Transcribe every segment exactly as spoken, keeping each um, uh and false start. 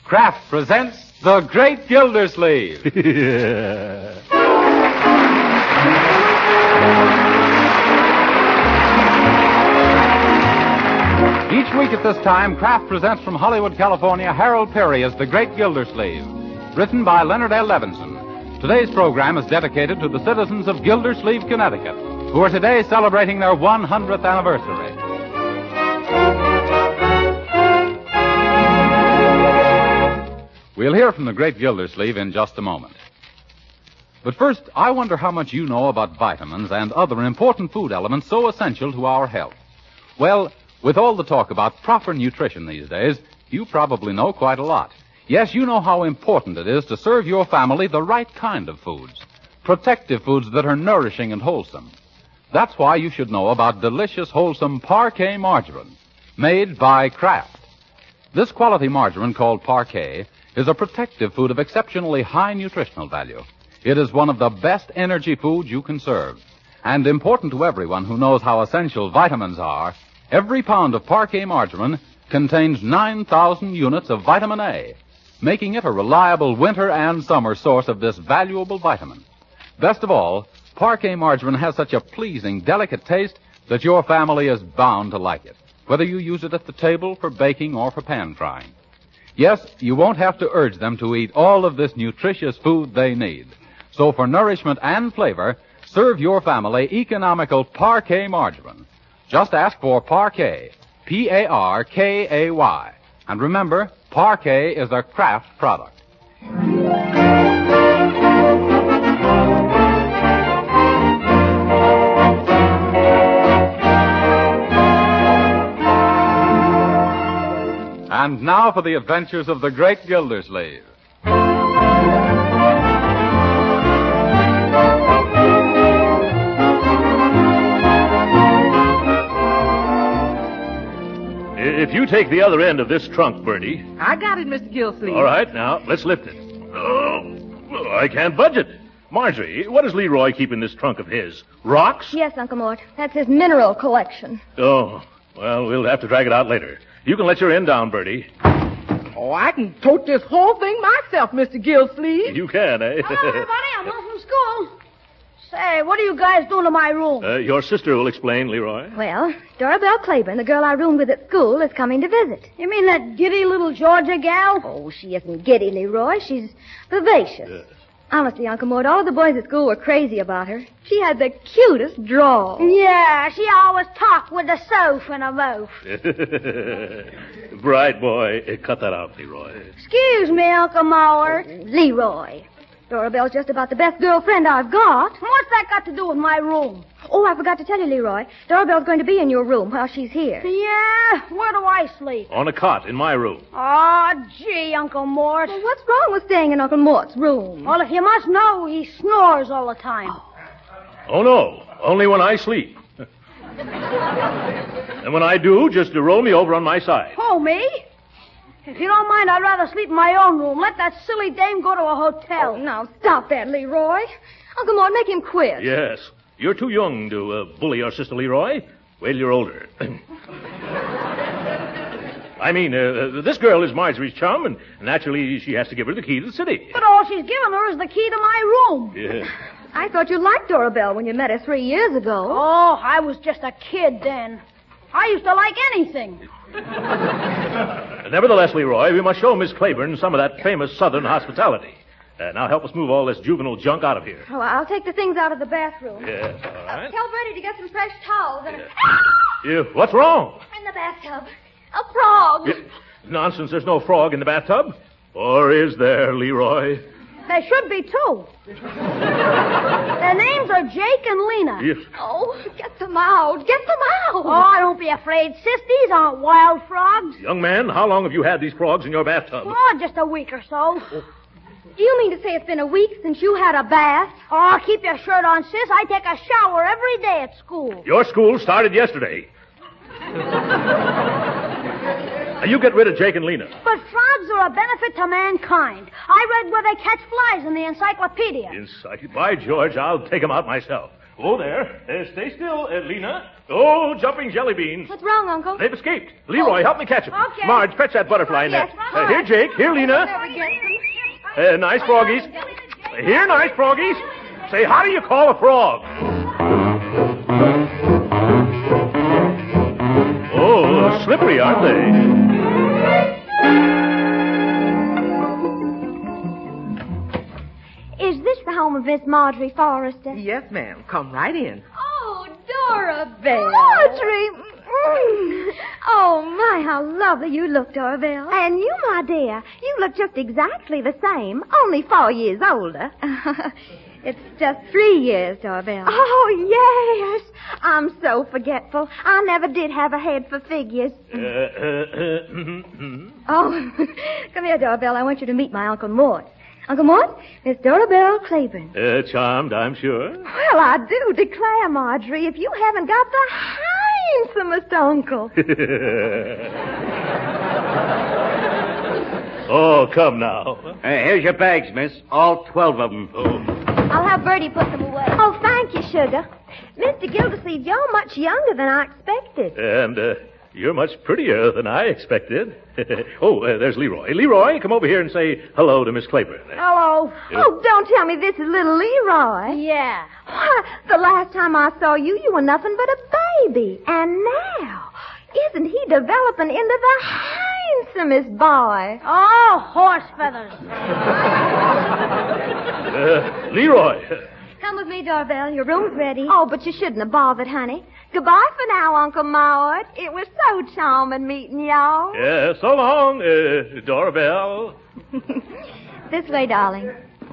Kraft presents The Great Gildersleeve. Each week at this time, Kraft presents from Hollywood, California, Harold Peary as The Great Gildersleeve, written by Leonard L. Levinson. Today's program is dedicated to the citizens of Gildersleeve, Connecticut, who are today celebrating their one hundredth anniversary. We'll hear from the great Gildersleeve in just a moment. But first, I wonder how much you know about vitamins and other important food elements so essential to our health. Well, with all the talk about proper nutrition these days, you probably know quite a lot. Yes, you know how important it is to serve your family the right kind of foods, protective foods that are nourishing and wholesome. That's why you should know about delicious, wholesome Parquet margarine, made by Kraft. This quality margarine, called Parquet, is a protective food of exceptionally high nutritional value. It is one of the best energy foods you can serve. And important to everyone who knows how essential vitamins are, every pound of Parquet margarine contains nine thousand units of vitamin A, making it a reliable winter and summer source of this valuable vitamin. Best of all, Parquet margarine has such a pleasing, delicate taste that your family is bound to like it, whether you use it at the table, for baking, or for pan frying. Yes, you won't have to urge them to eat all of this nutritious food they need. So for nourishment and flavor, serve your family economical Parquet margarine. Just ask for Parquet, P A R K A Y. And remember, Parquet is a Kraft product. And now for the adventures of the great Gildersleeve. If you take the other end of this trunk, Bertie. I got it, Mister Gildersleeve. All right, now, let's lift it. Oh, I can't budge it. Marjorie, what does Leroy keep in this trunk of his? Rocks? Yes, Uncle Mort. That's his mineral collection. Oh, well, we'll have to drag it out later. You can let your end down, Bertie. Oh, I can tote this whole thing myself, Mister Gildersleeve. You can, eh? Hello, everybody. I'm home from school. Say, what are you guys doing to my room? Uh, your sister will explain, Leroy. Well, Dorabelle Claiborne, the girl I roomed with at school, is coming to visit. You mean that giddy little Georgia gal? Oh, she isn't giddy, Leroy. She's vivacious. Yes. Honestly, Uncle Mort, all the boys at school were crazy about her. She had the cutest drawl. Yeah, she always talked with a soph in her mouth. Bright boy. Uh, cut that out, Leroy. Excuse me, Uncle Mort. Oh, Leroy. Dorabelle's just about the best girlfriend I've got. What's that got to do with my room? Oh, I forgot to tell you, Leroy. Dorabelle's going to be in your room while she's here. Yeah? Where do I sleep? On a cot in my room. Oh, gee, Uncle Mort. Well, what's wrong with staying in Uncle Mort's room? Well, if you must know, he snores all the time. Oh, no. Only when I sleep. And when I do, just to roll me over on my side. Oh, me? If you don't mind, I'd rather sleep in my own room. Let that silly dame go to a hotel. Oh, now, stop that, Leroy. Uncle Mort, make him quit. Yes. You're too young to uh, bully your sister, Leroy. Wait till you're older. I mean, uh, this girl is Marjorie's chum, and naturally she has to give her the key to the city. But all she's given her is the key to my room. Yeah. I thought you liked Dorabelle when you met her three years ago. Oh, I was just a kid then. I used to like anything. Nevertheless, Leroy, we must show Miss Claiborne some of that famous Southern hospitality. Uh, now help us move all this juvenile junk out of here. Oh, I'll take the things out of the bathroom. Yes, all right. Tell Bertie to get some fresh towels and a... You, what's wrong? in the bathtub. A frog. You, nonsense, there's no frog in the bathtub. Or is there, Leroy? There should be two. Their names are Jake and Lena. Yes. Oh, get them out. Get them out. Oh, don't be afraid, sis. These aren't wild frogs. Young man, how long have you had these frogs in your bathtub? Oh, just a week or so. Do you mean to say it's been a week since you had a bath? Oh, keep your shirt on, sis. I take a shower every day at school. Your school started yesterday. Now, you get rid of Jake and Lena. But frogs are a benefit to mankind. I read where they catch flies in the encyclopedia. Inside. By George, I'll take them out myself. Oh, there. Uh, stay still, uh, Lena. Oh, jumping jelly beans. What's wrong, Uncle? They've escaped. Leroy, help me catch them. Okay. Marge, fetch that butterfly Yes, net. right. Uh, here, Jake. Here, Lena. Uh, nice froggies. Here, nice froggies. Say, how do you call a frog? Oh, slippery, aren't they? Is this the home of Miss Marjorie Forrester? Yes, ma'am. Come right in. Oh, Dorabelle. Marjorie! Mm. Oh, my, how lovely you look, Dorabelle. And you, my dear, you look just exactly the same, only four years older. It's just three years, Dorabelle. Oh, yes. I'm so forgetful. I never did have a head for figures. Uh, uh, uh, Oh, come here, Dorabelle. I want you to meet my Uncle Mort. Uncle Mort, Miss Dorabelle Claiborne. uh, charmed, I'm sure. Well, I do declare, Marjorie, if you haven't got the handsomest uncle. Oh, come now. Uh, here's your bags, miss. All twelve of them. Oh. I'll have Bertie put them away. Oh, thank you, Sugar. Mister Gildersleeve, you're much younger than I expected. And uh, you're much prettier than I expected. oh, uh, there's Leroy. Leroy, come over here and say hello to Miss Claiborne. Hello. Oh, don't tell me this is little Leroy. Yeah. Why, the last time I saw you, you were nothing but a baby. And now, isn't he developing into the handsomest boy? Oh, horse feathers. Uh, Leroy. Come with me, Dorabelle. Your room's ready. Oh, but you shouldn't have bothered, honey. Goodbye for now, Uncle Maude. It was so charming meeting y'all. Yeah, so long, uh, Dorabelle. This way, darling.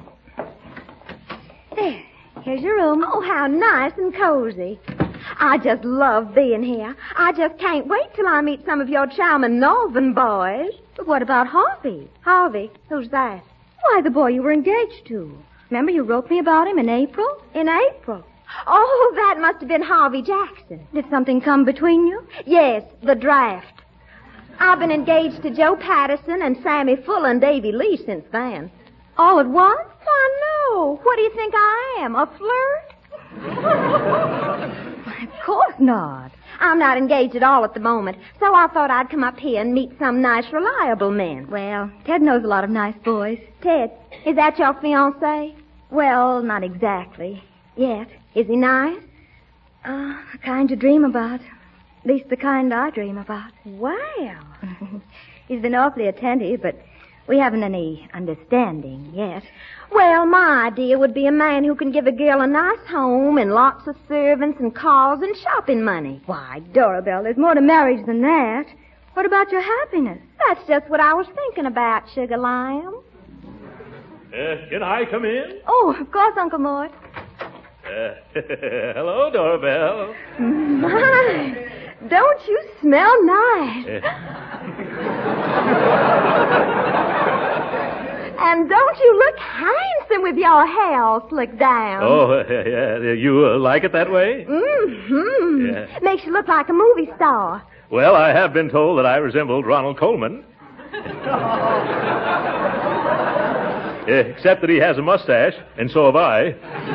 There. Here's your room. Oh, how nice and cozy. I just love being here. I just can't wait till I meet some of your charming northern boys. But what about Harvey? Harvey, who's that? Why, the boy you were engaged to. Remember you wrote me about him in April? In April. Oh, that must have been Harvey Jackson. Did something come between you? Yes, the draft. I've been engaged to Joe Patterson and Sammy Fuller and Davy Lee since then. All at once? Why, no. What do you think I am, a flirt? Of course not. I'm not engaged at all at the moment, so I thought I'd come up here and meet some nice, reliable men. Well, Ted knows a lot of nice boys. Ted, is that your fiancé? Well, not exactly. Yet. Is he nice? Uh, the kind you dream about. At least the kind I dream about. Well. He's been awfully attentive, but we haven't any understanding yet. Well, my idea would be a man who can give a girl a nice home and lots of servants and cars and shopping money. Why, Dorabelle, there's more to marriage than that. What about your happiness? That's just what I was thinking about, Sugar Lamb. Uh, can I come in? Oh, of course, Uncle Mort. Uh, hello, Dorabelle. My, don't you smell nice? And don't you look handsome with your hair all slicked down? Oh, uh, yeah, you uh, like it that way? Mm-hmm. Yeah. Makes you look like a movie star. Well, I have been told that I resembled Ronald Coleman. Except that he has a mustache, and so have I.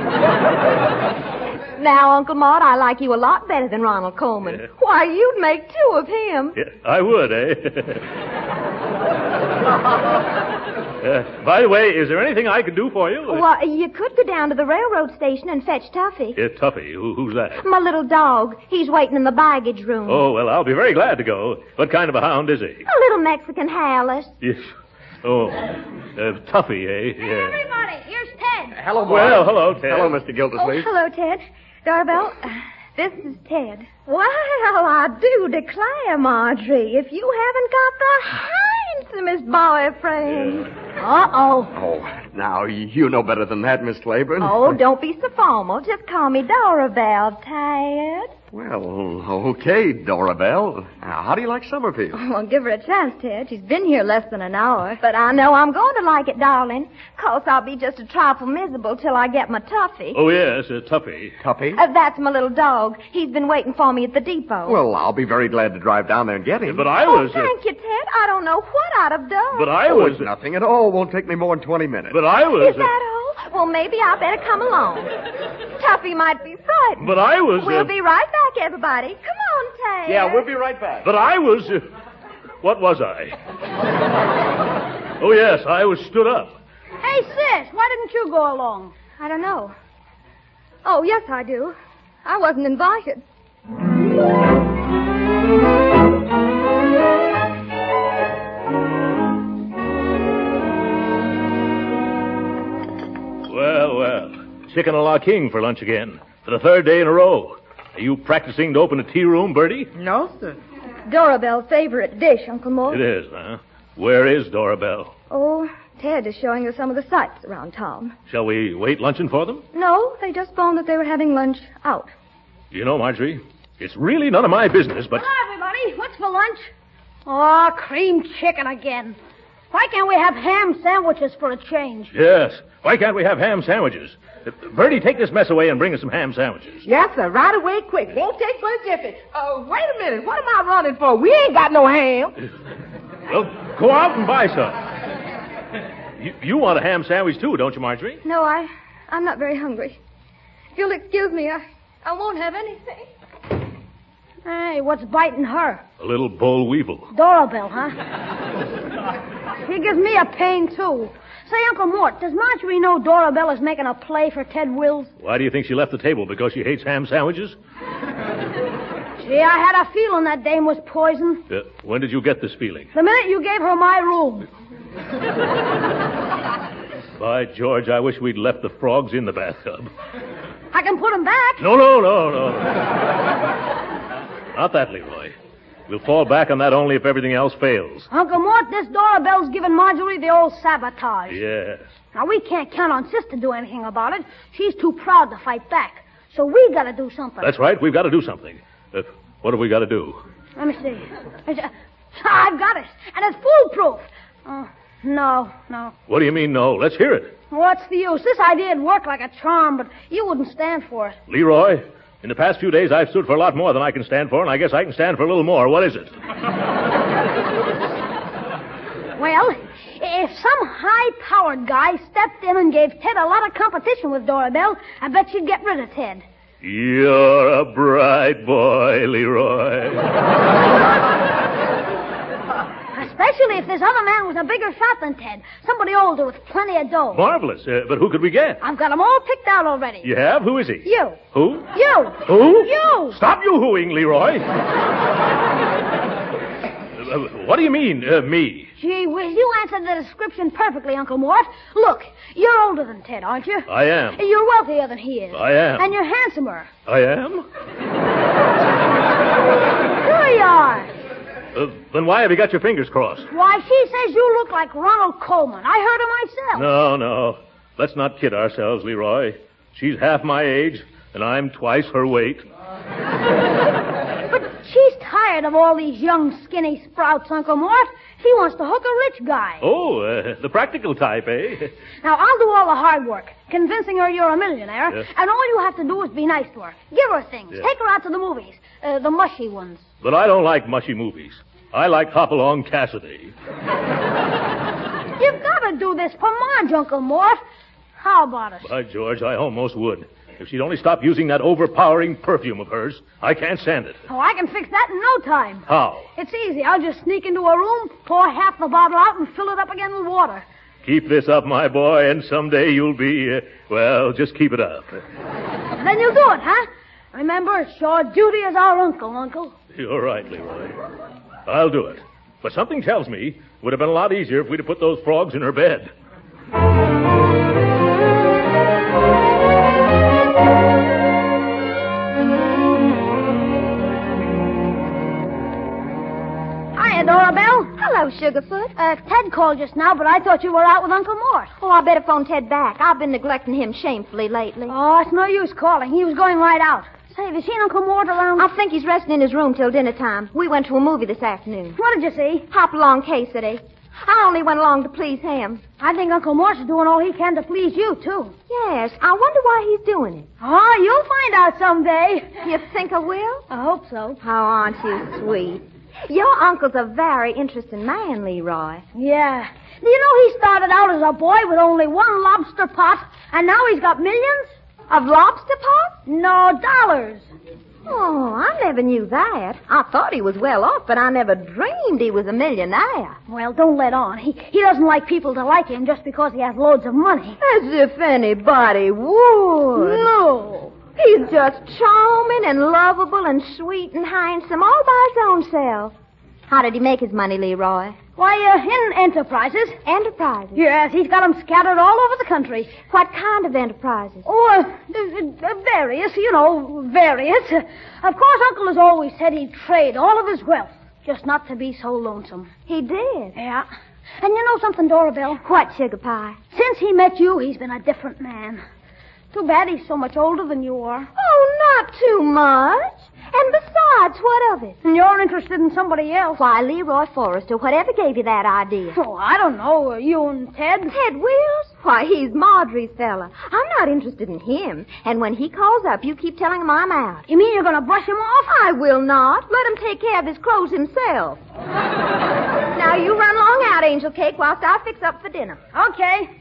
Now, Uncle Maude, I like you a lot better than Ronald Coleman. Yeah. Why, you'd make two of him. Yeah, I would, eh? uh, by the way, is there anything I can do for you? Well, you could go down to the railroad station and fetch Tuffy. Uh, Tuffy, who, who's that? My little dog. He's waiting in the baggage room. Oh, well, I'll be very glad to go. What kind of a hound is he? A little Mexican hairless. Yes. Oh, uh, Tuffy, eh? Hey, Yeah. everybody, here's Ted. Hello, boy. Well, hello, Ted. Hello, Mister Oh, Gildersleeve. hello, Ted. Dorabelle, uh, this is Ted. Well, I do declare, Marjorie, if you haven't got the handsomest boyfriend. Uh-oh. Oh, now, you know better than that, Miss Claiborne. Oh, don't be so formal. Just call me Dorabelle, Ted. Well, okay, Dorabelle. Now, how do you like Summerfield? Well, give her a chance, Ted. She's been here less than an hour. But I know I'm going to like it, darling. 'Cause I'll be just a trifle miserable till I get my Tuffy. Oh, yes, uh, Tuffy. Tuppy? Uh, that's my little dog. He's been waiting for me at the depot. Well, I'll be very glad to drive down there and get him. But I oh, was... uh, thank you, Ted. I don't know what I'd have done. but I Oh, was... it's nothing at all. Won't take me more than twenty minutes. But I was... Is that all? Well, maybe I better come along. Tuffy might be frightened. But I was... We'll uh, be right back, everybody. Come on, Ted. Yeah, we'll be right back. But I was... Uh, what was I? Oh, yes, I was stood up. Hey, sis, why didn't you go along? I don't know. Oh, yes, I do. I wasn't invited. Well, well. Chicken a la king for lunch again. For the third day in a row. Are you practicing to open a tea room, Bertie? No, sir. Dorabelle's favorite dish, Uncle Mort. It is, huh? Where is Dorabelle? Oh, Ted is showing her some of the sights around town. Shall we wait luncheon for them? No, they just phoned that they were having lunch out. You know, Marjorie, it's really none of my business, but... Hello, everybody. What's for lunch? Oh, cream chicken again. Why can't we have ham sandwiches for a change? Yes. Why can't we have ham sandwiches? Uh, Bertie, take this mess away and bring us some ham sandwiches. Yes, sir. Right away, quick. Won't take but a jiffy. Uh, wait a minute. What am I running for? We ain't got no ham. Well, go out and buy some. You, you want a ham sandwich, too, don't you, Marjorie? No, I, I'm not very hungry. If you'll excuse me, I, I won't have anything. Hey, what's biting her? A little boll weevil. Dorabelle, huh? He gives me a pain, too. Say, Uncle Mort, does Marjorie know Dorabelle is making a play for Ted Wills? Why do you think she left the table? Because she hates ham sandwiches? Gee, I had a feeling that dame was poison. Uh, when did you get this feeling? The minute you gave her my room. By George, I wish we'd left the frogs in the bathtub. I can put them back. No, no, no, no. Not that, Leroy. We'll fall back on that only if everything else fails. Uncle Mort, this Dorabelle's giving Marjorie the old sabotage. Yes. Now, we can't count on Sis to do anything about it. She's too proud to fight back. So we gotta do something. That's right. We've got to do something. Uh, what have we got to do? Let me see. I've got it. And it's foolproof. Oh, no, no. What do you mean, no? Let's hear it. What's the use? This idea would work like a charm, but you wouldn't stand for it. Leroy, in the past few days, I've stood for a lot more than I can stand for, and I guess I can stand for a little more. What is it? Well, if some high-powered guy stepped in and gave Ted a lot of competition with Dorabelle, I bet you'd get rid of Ted. You're a bright boy, Leroy. Especially if this other man was a bigger shot than Ted. Somebody older with plenty of dough. Marvelous. Uh, but who could we get? I've got them all picked out already. You have? Who is he? You. Who? You. Who? You. Stop you hooing, Leroy. uh, what do you mean, uh, me? Gee whiz, you answered the description perfectly, Uncle Mort. Look, you're older than Ted, aren't you? I am. You're wealthier than he is. I am. And you're handsomer. I am? Sure you are. Uh, then why have you got your fingers crossed? Why, she says you look like Ronald Coleman. I heard her myself. No, no. Let's not kid ourselves, Leroy. She's half my age, and I'm twice her weight. But she's tired of all these young, skinny sprouts, Uncle Mort. She wants to hook a rich guy. Oh, uh, the practical type, eh? Now, I'll do all the hard work, convincing her you're a millionaire, Yes. and all you have to do is be nice to her. Give her things. Yes. Take her out to the movies, uh, the mushy ones. But I don't like mushy movies. I like Hopalong Cassidy. You've got to do this for Marge, Uncle Mort. How about it? By George, I almost would. If she'd only stop using that overpowering perfume of hers, I can't stand it. Oh, I can fix that in no time. How? It's easy. I'll just sneak into a room, pour half the bottle out, and fill it up again with water. Keep this up, my boy, and someday you'll be, uh, well, just keep it up. Then you'll do it, huh? Remember, it's your duty as our uncle, Uncle. You're right, Leroy. I'll do it. But something tells me it would have been a lot easier if we'd have put those frogs in her bed. Hiya, Dorabelle. Hello, Sugarfoot. Uh, Ted called just now, but I thought you were out with Uncle Mort. Oh, I better phone Ted back. I've been neglecting him shamefully lately. Oh, it's no use calling. He was going right out. Say, have you seen Uncle Mort around? I think he's resting in his room till dinner time. We went to a movie this afternoon. What did you see? Hopalong Cassidy. I only went along to please him. I think Uncle Mort's doing all he can to please you, too. Yes, I wonder why he's doing it. Oh, you'll find out someday. You think I will? I hope so. Oh, aren't you sweet? Your uncle's a very interesting man, Leroy. Yeah. Do you know he started out as a boy with only one lobster pot, and now he's got millions? Of lobster pots? No, dollars. Oh, I never knew that. I thought he was well off, but I never dreamed he was a millionaire. Well, don't let on. He he doesn't like people to like him just because he has loads of money. As if anybody would. No. He's just charming and lovable and sweet and handsome all by his own self. How did he make his money, Leroy? Why, uh, in enterprises. Enterprises? Yes, he's got them scattered all over the country. What kind of enterprises? Oh, uh, uh, various, you know, various. Uh, of course, Uncle has always said he'd trade all of his wealth, just not to be so lonesome. He did? Yeah. And you know something, Dorabelle? What, Sugar Pie? Since he met you, he's been a different man. Too bad he's so much older than you are. Oh, not too much. And besides, what of it? And you're interested in somebody else. Why, Leroy Forrester, whatever gave you that idea? Oh, I don't know. Uh, you and Ted? Ted Wills? Why, he's Marjorie's fella. I'm not interested in him. And when he calls up, you keep telling him I'm out. You mean you're going to brush him off? I will not. Let him take care of his clothes himself. Now, you run along out, Angel Cake, whilst I fix up for dinner. Okay.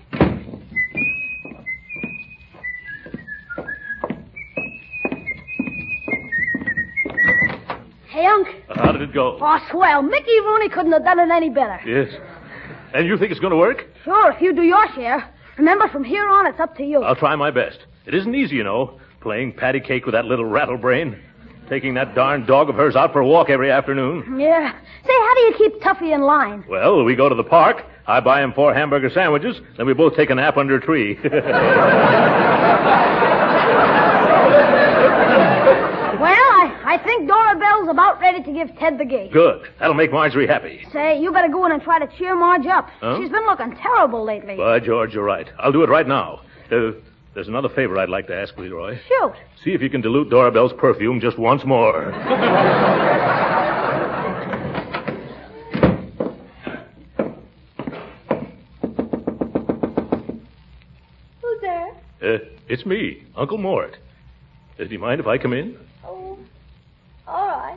Hey, Unc. How did it go? Oh, swell. Mickey Rooney couldn't have done it any better. Yes. And you think it's going to work? Sure, if you do your share. Remember, from here on, it's up to you. I'll try my best. It isn't easy, you know, playing patty cake with that little rattlebrain. Taking that darn dog of hers out for a walk every afternoon. Yeah. Say, how do you keep Tuffy in line? Well, we go to the park. I buy him four hamburger sandwiches. Then we both take a nap under a tree. Well, I, I think Dorabelle's about ready to give Ted the gate. Good. That'll make Marjorie happy. Say, you better go in and try to cheer Marge up. Huh? She's been looking terrible lately. By George, you're right. I'll do it right now. Uh, there's another favor I'd like to ask, Leroy. Shoot. See if you can dilute Dorabelle's perfume just once more. Who's there? Uh, it's me, Uncle Mort. Uh, do you mind if I come in? Oh, all right.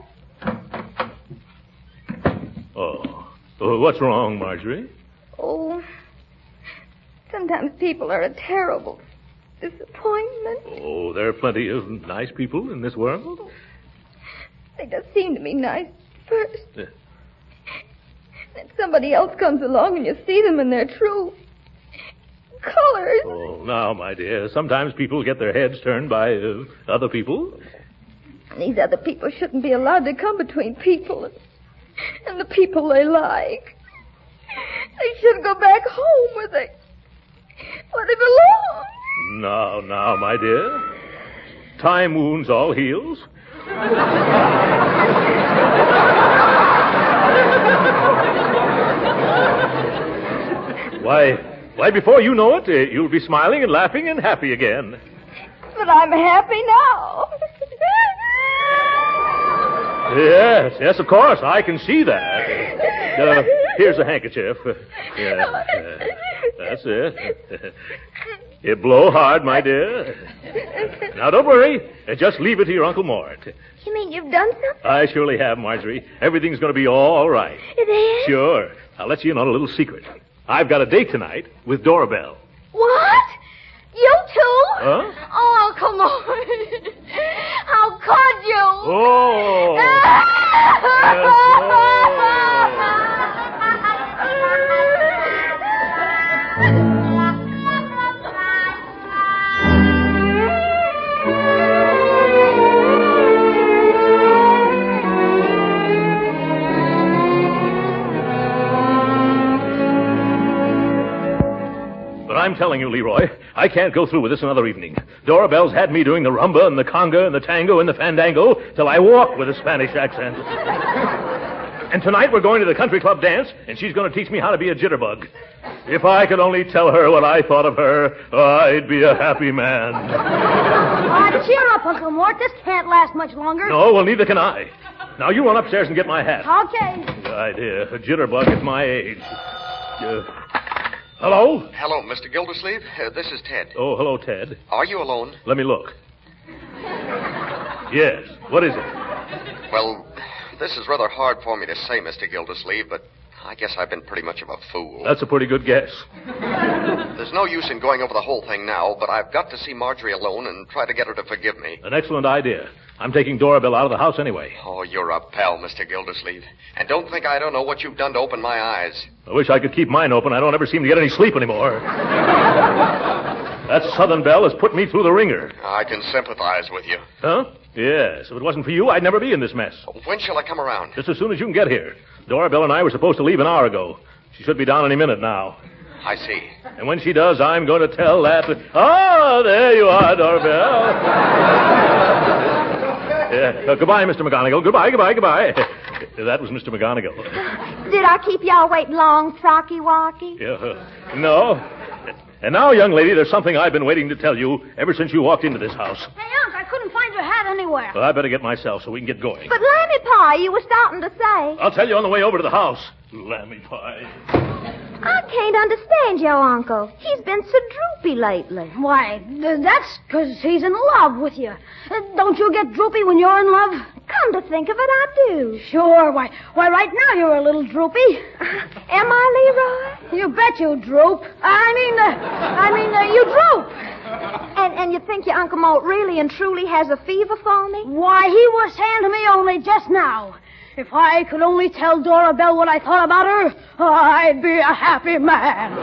Oh. oh what's wrong, Marjorie? Oh, sometimes people are a terrible disappointment. Oh, there are plenty of nice people in this world. They just seem to me nice first. Yeah. Then somebody else comes along and you see them in their true colors. Oh, now, my dear, sometimes people get their heads turned by uh, other people. These other people shouldn't be allowed to come between people and, and the people they like. They should go back home where they, where they belong. Now, now, my dear. Time wounds all heals. Why, why, before you know it, uh, you'll be smiling and laughing and happy again. But I'm happy now. Yes, yes, of course. I can see that. Uh, here's a handkerchief. Uh, yeah, uh, that's it. You blow hard, my dear. Now, don't worry. Uh, just leave it to your Uncle Mort. You mean you've done something? I surely have, Marjorie. Everything's going to be all right. It is? Sure. I'll let you in on a little secret. I've got a date tonight with Dorabelle. What? You too? Huh? Oh, come on. How could you? Oh. I'm telling you, Leroy, I can't go through with this another evening. Dorabelle's had me doing the rumba and the conga and the tango and the fandango till I walk with a Spanish accent. And tonight we're going to the country club dance, and she's going to teach me how to be a jitterbug. If I could only tell her what I thought of her, I'd be a happy man. Uh, cheer up, Uncle Mort. This can't last much longer. No, well, neither can I. Now, you run upstairs and get my hat. Okay. Good idea. A jitterbug at my age. Uh, hello? Hello, Mister Gildersleeve. Uh, this is Ted. Oh, hello, Ted. Are you alone? Let me look. Yes. What is it? Well, this is rather hard for me to say, Mister Gildersleeve, but I guess I've been pretty much of a fool. That's a pretty good guess. There's no use in going over the whole thing now, but I've got to see Marjorie alone and try to get her to forgive me. An excellent idea. I'm taking Dora Belle out of the house anyway. Oh, you're a pal, Mister Gildersleeve. And don't think I don't know what you've done to open my eyes. I wish I could keep mine open. I don't ever seem to get any sleep anymore. That Southern Belle has put me through the ringer. I can sympathize with you. Huh? Yes. If it wasn't for you, I'd never be in this mess. When shall I come around? Just as soon as you can get here. Dora Belle and I were supposed to leave an hour ago. She should be down any minute now. I see. And when she does, I'm going to tell that... Ah, there you are, Dora Belle. Yeah. Uh, goodbye, Mister McGonagall. Goodbye, goodbye, goodbye. That was Mister McGonagall. Did I keep y'all waiting long, Frocky Walkie? Yeah, uh, no. And now, young lady, there's something I've been waiting to tell you ever since you walked into this house. Hey, Unc, I couldn't find your hat anywhere. Well, I better get myself so we can get going. But Lammy Pie, you were starting to say. I'll tell you on the way over to the house. Lammy pie. I can't understand your uncle. He's been so droopy lately. Why, th- that's because he's in love with you. Uh, don't you get droopy when you're in love? Come to think of it, I do. Sure. Why, why, right now you're a little droopy. Am I, Leroy? You bet you droop. I mean, uh, I mean, uh, you droop. And and you think your Uncle Mort really and truly has a fever for me? Why, he was saying to me only just now, if I could only tell Dora Belle what I thought about her, I'd be a happy man.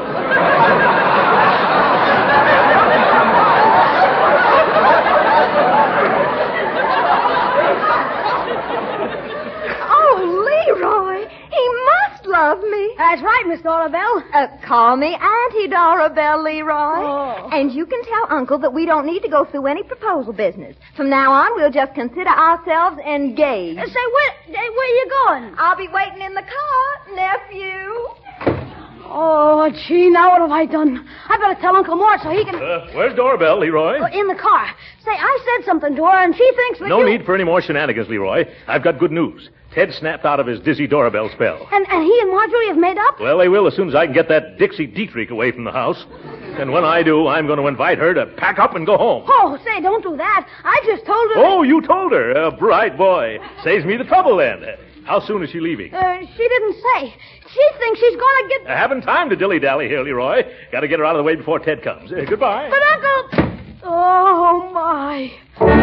Oh, Leroy, he must love me. That's right, Miss Dora Belle. Uh, call me Auntie Dora Belle, Leroy. Oh. And you can tell Uncle that we don't need to go through any proposal business. From now on, we'll just consider ourselves engaged. Uh, say, where, uh, where you going? I'll be waiting in the car, nephew. Oh, gee, now what have I done? I better tell Uncle Mort so he can... Uh, where's Dora Belle, Leroy? Oh, in the car. Say, I said something to her, and she thinks that No you... need for any more shenanigans, Leroy. I've got good news. Ted snapped out of his dizzy Dora Belle spell. And, and he and Marjorie have made up? Well, they will as soon as I can get that Dixie Dietrich away from the house. And when I do, I'm going to invite her to pack up and go home. Oh, say, don't do that. I just told her... Oh, you told her. A bright boy. Saves me the trouble, then. How soon is she leaving? Uh, she didn't say. She thinks she's going to get... I haven't time to dilly-dally here, Leroy. Got to get her out of the way before Ted comes. Uh, goodbye. But, Uncle... Oh, my...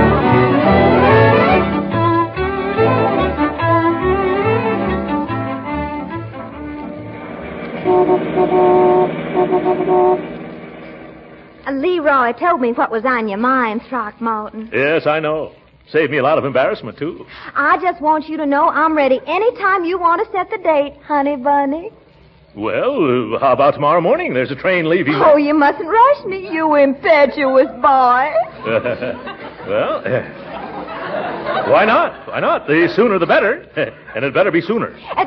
Uh, Leroy told me what was on your mind, Throckmorton. Yes, I know. Saved me a lot of embarrassment, too. I just want you to know I'm ready anytime you want to set the date, honey bunny. Well, uh, how about tomorrow morning? There's a train leaving. Oh, you mustn't rush me, you impetuous boy. Well, uh, why not? Why not? The sooner the better. And it better be sooner. Uh,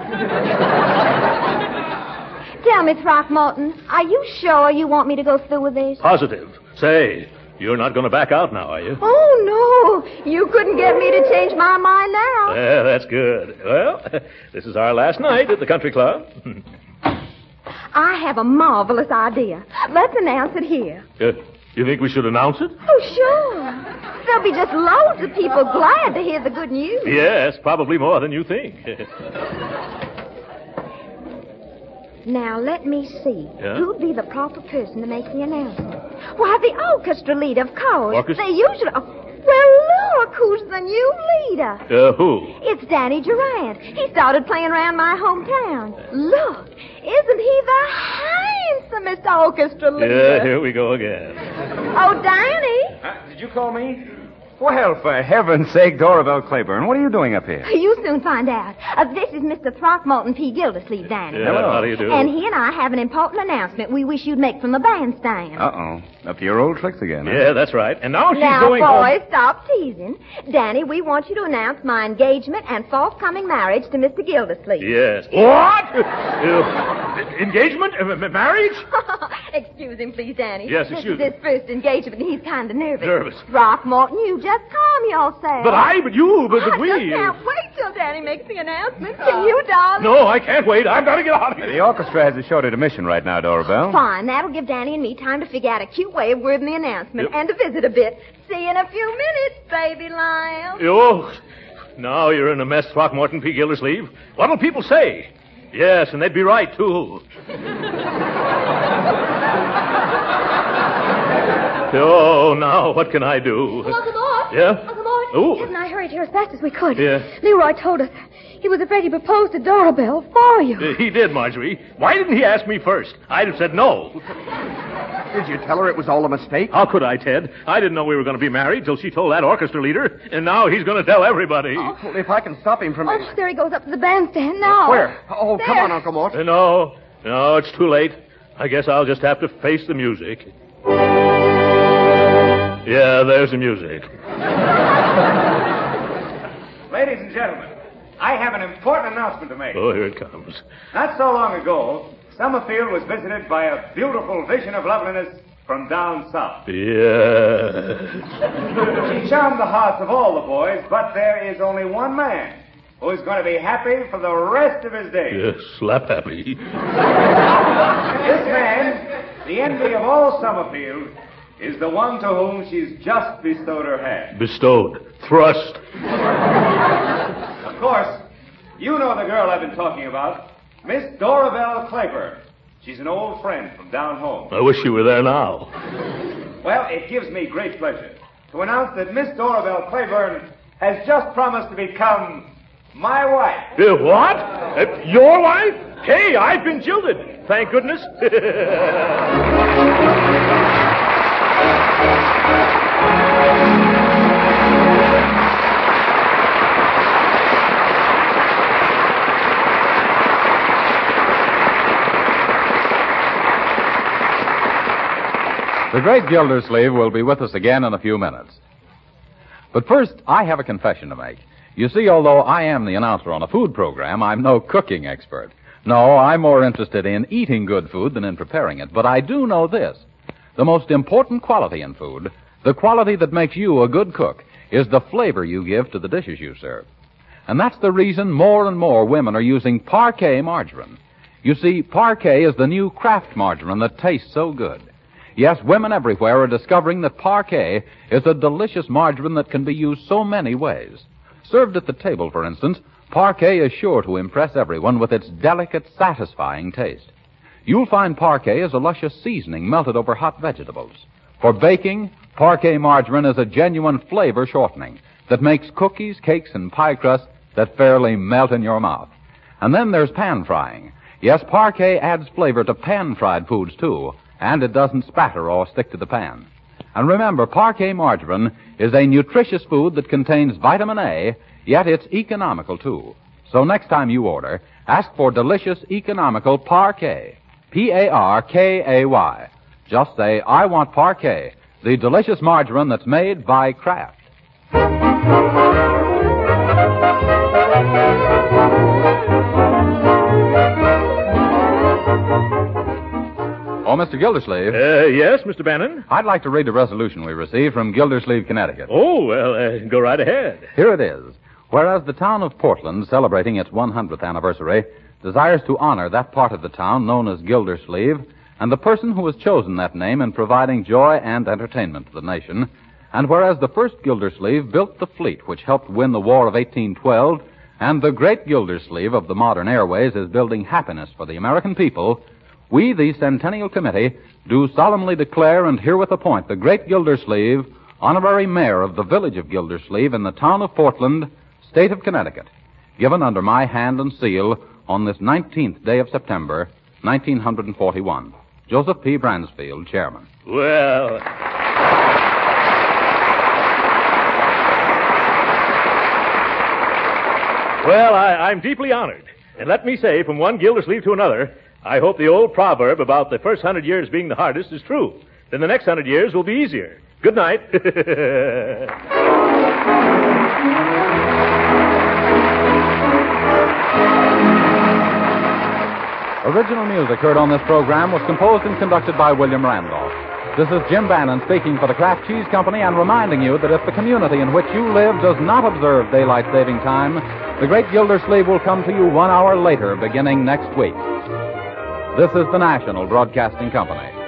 tell me, Throckmorton, are you sure you want me to go through with this? Positive. Say, you're not going to back out now, are you? Oh, no. You couldn't get me to change my mind now. Yeah, that's good. Well, this is our last night at the country club. I have a marvelous idea. Let's announce it here. Uh, you think we should announce it? Oh, sure. There'll be just loads of people glad to hear the good news. Yes, probably more than you think. Now, let me see. Yeah? Who'd be the proper person to make the announcement? Why, the orchestra leader, of course. Orchestra? They usually... Oh, well, look, who's the new leader? Uh, who? It's Danny Durant. He started playing around my hometown. Look, isn't he the handsomest orchestra leader? Yeah, here we go again. Oh, Danny. Uh, did you call me? Well, for heaven's sake, Dora Belle Claiborne, what are you doing up here? You soon find out. Uh, this is Mister Throckmorton P. Gildersleeve, Danny. Yeah, Hello. How do you do? And he and I have an important announcement we wish you'd make from the bandstand. Uh-oh. Up to your old tricks again, huh? Yeah, that's right. And now she's now, going boys, home. stop teasing. Danny, we want you to announce my engagement and forthcoming marriage to Mister Gildersleeve. Yes. What? uh, engagement? Uh, marriage? Excuse him, please, Danny. Yes, excuse This is his first engagement, and he's kind of nervous. Nervous. Throckmorton, you just calm yourself. But I, but you, but, but I we... just can't wait till Danny makes the announcement. Can you, darling? No, I can't wait. I've got to get out of here. The orchestra has a short intermission right now, Dora Belle. Fine. That'll give Danny and me time to figure out a cute way of wording the announcement and to visit a bit. See you in a few minutes, baby lion. Oh, Now you're in a mess, Throckmorton P. Gildersleeve. What'll people say? Yes, and they'd be right, too. Oh, now what can I do? Oh, Uncle Mort. Yeah? Uncle Mort. Ooh. Ted and I hurried here as fast as we could. Yeah. Leroy told us he was afraid he proposed to Dora Belle for you. Uh, he did, Marjorie. Why didn't he ask me first? I'd have said no. Did you tell her it was all a mistake? How could I, Ted? I didn't know we were going to be married till she told that orchestra leader, and now he's going to tell everybody. Well, if I can stop him from... Oh, there he goes up to the bandstand now. Where? Oh, There. come on, Uncle Mort. Uh, no, no, it's too late. I guess I'll just have to face the music. Yeah, there's the music. Ladies and gentlemen, I have an important announcement to make. Oh, here it comes. Not so long ago, Summerfield was visited by a beautiful vision of loveliness from down south. Yeah. She charmed the hearts of all the boys, but there is only one man who's going to be happy for the rest of his days. Yes, slap happy. This man, the envy of all Summerfield, is the one to whom she's just bestowed her hand. Bestowed. Thrust. Of course, you know the girl I've been talking about, Miss Dora Belle Claiborne. She's an old friend from down home. I wish you were there now. Well, it gives me great pleasure to announce that Miss Dora Belle Claiborne has just promised to become my wife. Uh, what? Uh, your wife? Hey, I've been jilted. Thank goodness. The great Gildersleeve will be with us again in a few minutes. But first, I have a confession to make. You see, although I am the announcer on a food program, I'm no cooking expert. No, I'm more interested in eating good food than in preparing it. But I do know this. The most important quality in food, the quality that makes you a good cook, is the flavor you give to the dishes you serve. And that's the reason more and more women are using Parquet margarine. You see, Parquet is the new Kraft margarine that tastes so good. Yes, women everywhere are discovering that Parquet is a delicious margarine that can be used so many ways. Served at the table, for instance, Parquet is sure to impress everyone with its delicate, satisfying taste. You'll find Parquet is a luscious seasoning melted over hot vegetables. For baking, Parquet margarine is a genuine flavor shortening that makes cookies, cakes, and pie crusts that fairly melt in your mouth. And then there's pan frying. Yes, Parquet adds flavor to pan-fried foods, too, and it doesn't spatter or stick to the pan. And remember, Parquet margarine is a nutritious food that contains vitamin A, yet it's economical, too. So next time you order, ask for delicious, economical Parquet. P A R K A Y. Just say, I want Parquet, the delicious margarine that's made by Kraft. Oh, Mister Gildersleeve. Uh, yes, Mister Bannon? I'd like to read a resolution we received from Gildersleeve, Connecticut. Oh, well, uh, go right ahead. Here it is. Whereas the town of Portland, celebrating its one hundredth anniversary, desires to honor that part of the town known as Gildersleeve, and the person who has chosen that name in providing joy and entertainment to the nation, and whereas the first Gildersleeve built the fleet which helped win the War of eighteen twelve, and the great Gildersleeve of the modern airways is building happiness for the American people, we, the Centennial Committee, do solemnly declare and herewith appoint the great Gildersleeve honorary mayor of the village of Gildersleeve in the town of Portland, state of Connecticut, given under my hand and seal on this nineteenth day of September, nineteen forty-one. Joseph P. Bransfield, chairman. Well... Well, I, I'm deeply honored. And let me say, from one Gildersleeve to another, I hope the old proverb about the first hundred years being the hardest is true. Then the next hundred years will be easier. Good night. Original music heard on this program was composed and conducted by William Randolph. This is Jim Bannon speaking for the Kraft Cheese Company and reminding you that if the community in which you live does not observe daylight saving time, the great Gildersleeve will come to you one hour later beginning next week. This is the National Broadcasting Company.